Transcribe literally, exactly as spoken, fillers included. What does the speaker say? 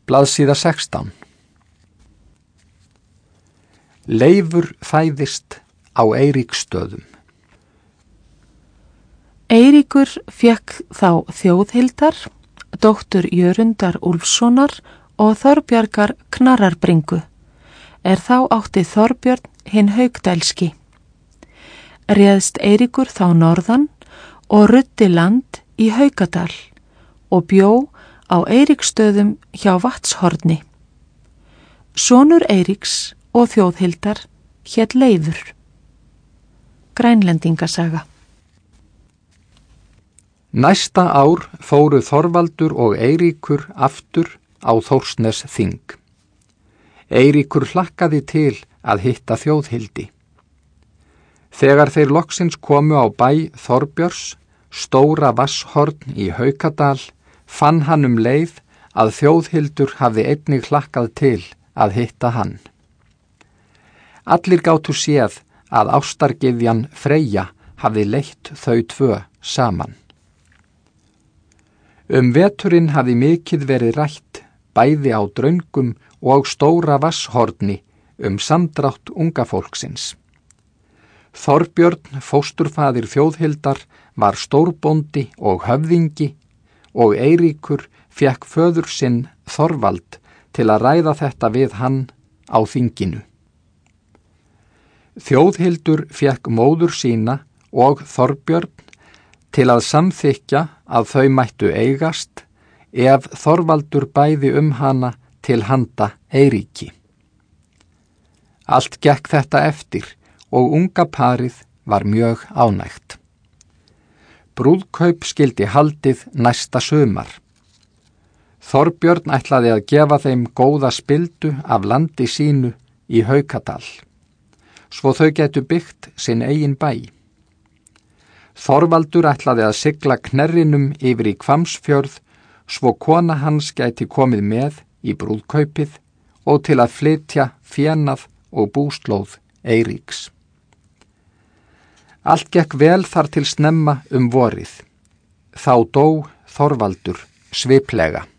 Blaðsíða sextán. Leifur fæðist á Eiríksstöðum. Eiríkur fékk þá Þjóðhildar, dóttur Jörundar Úlfssonar og Þorbjargar Knarrarbringu, er þá átti Þorbjörn hinn Haukdælski. Réðst Eiríkur þá norðan og ruddi land í Haukadal og bjó á Eiríksstöðum hjá Vatnshorni. Sonur Eiríks og Þjóðhildar hét Leifur. Grænlendingasaga. Næsta ár fóru Þorvaldur og Eiríkur aftur á Þórsnes þing. Eiríkur hlakkaði til að hitta Þjóðhildi. Þegar þeir loksins komu á bæ Þorbjörns, stóra Vatnshorn í Haukadal, fann hann um leið að Þjóðhildur hafði einnig hlakkað til að hitta hann. Allir gátu séð að ástargyðjan Freyja hafði leitt þau tvö saman. Um veturinn hafði mikið verið rætt, bæði á Draungum og stóra Vatnshorni, um samdrátt unga fólksins. Þorbjörn, fósturfaðir Þjóðhildar, var stórbóndi og höfðingi og Eiríkur fékk föður sinn Þorvald til að ræða þetta við hann á þinginu. Þjóðhildur fékk móður sína og Þorbjörn til að samþykkja að þau mættu eigast ef Þorvaldur bæði um hana til handa Eiríki. Allt gekk þetta eftir og unga parið var mjög ánægt. Brúðkaup skyldi haldið næsta sumar. Þorbjörn ætlaði að gefa þeim góða spildu af landi sínu í Haukadal, svo þau getu byggt sinn eigin bæ. Þorvaldur ætlaði að sigla Knerrinum yfir í Hvammsfjörð, svo kona hans gæti komið með í brúðkaupið og til að flytja fénað og búslóð Eiríks. Allt gekk vel þar til snemma um vorið. Þá dó Þorvaldur sviplega.